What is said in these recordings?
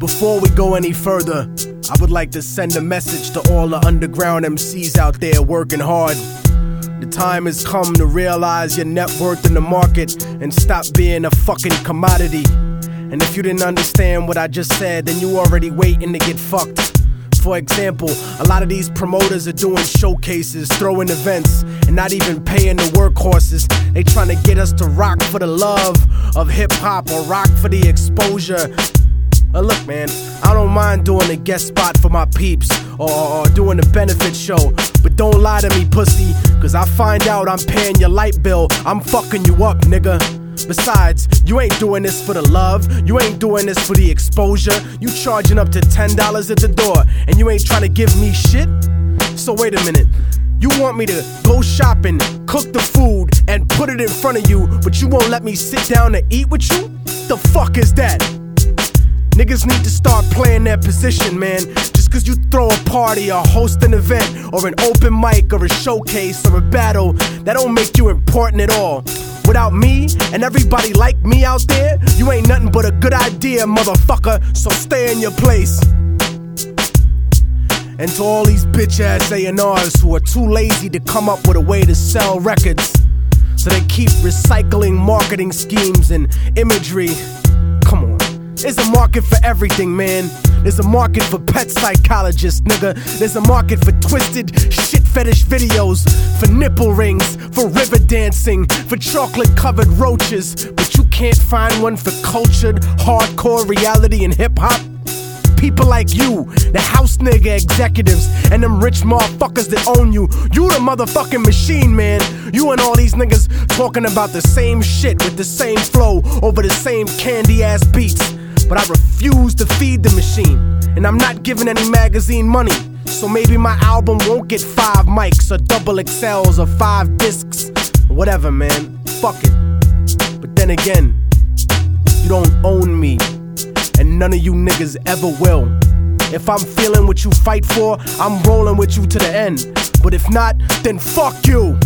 Before we go any further, I would like to send a message to all the underground MCs out there working hard. The time has come to realize your net worth in the market and stop being a fucking commodity. And if you didn't understand what I just said, then you already waiting to get fucked. For example, a lot of these promoters are doing showcases, throwing events, and not even paying the workhorses. They trying to get us to rock for the love of hip-hop or rock for the exposure. Look, man, I don't mind doing a guest spot for my peeps or doing a benefit show, but don't lie to me, pussy, cause I find out I'm paying your light bill, I'm fucking you up, nigga. Besides, you ain't doing this for the love, you ain't doing this for the exposure. You charging up to $10 at the door, and you ain't trying to give me shit? So wait a minute, you want me to go shopping, cook the food, and put it in front of you, but you won't let me sit down and eat with you? The fuck is that? Niggas need to start playing their position, man. Just cause you throw a party or host an event or an open mic or a showcase or a battle, that don't make you important at all. Without me and everybody like me out there, you ain't nothing but a good idea, motherfucker, so stay in your place. And to all these bitch-ass A&Rs who are too lazy to come up with a way to sell records, so they keep recycling marketing schemes and imagery. Come on. There's a market for everything, man. There's a market for pet psychologists, nigga. There's a market for twisted shit fetish videos, for nipple rings, for river dancing, for chocolate-covered roaches. But you can't find one for cultured, hardcore reality and hip-hop? People like you, the house nigga executives, and them rich motherfuckers that own you. You the motherfucking machine, man. You and all these niggas talking about the same shit with the same flow over the same candy-ass beats. But I refuse to feed the machine, and I'm not giving any magazine money. So maybe my album won't get 5 mics or double XLs or 5 discs. Whatever, man. Fuck it. But then again, you don't own me, and none of you niggas ever will. If I'm feeling what you fight for, I'm rolling with you to the end. But if not, then fuck you.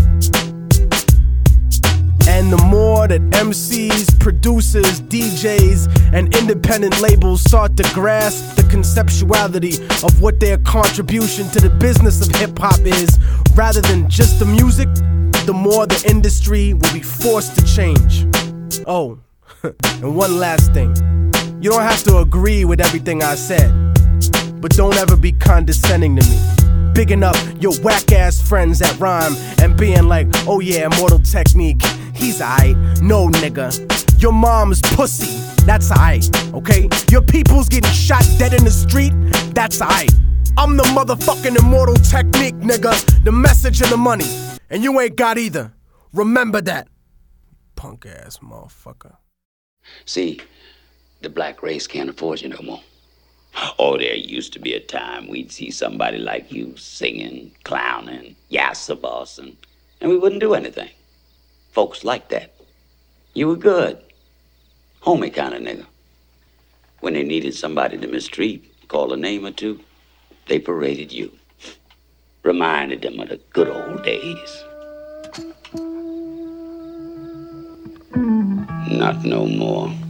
And the more that MCs, producers, DJs, and independent labels start to grasp the conceptuality of what their contribution to the business of hip-hop is, rather than just the music, the more the industry will be forced to change. Oh, and one last thing. You don't have to agree with everything I said, but don't ever be condescending to me. Bigging up your whack-ass friends that rhyme and being like, oh yeah, Immortal Technique, he's aight. No, nigga. Your mom's pussy, that's aight, okay? Your people's getting shot dead in the street, that's aight. I'm the motherfucking Immortal Technique, nigga. The message and the money. And you ain't got either. Remember that. Punk-ass motherfucker. See, the black race can't afford you no more. Oh, there used to be a time we'd see somebody like you singing, clowning, yassa bossing, and we wouldn't do anything. Folks like that. You were good. Homie kind of nigga. When they needed somebody to mistreat, call a name or two, they paraded you. Reminded them of the good old days. Not no more.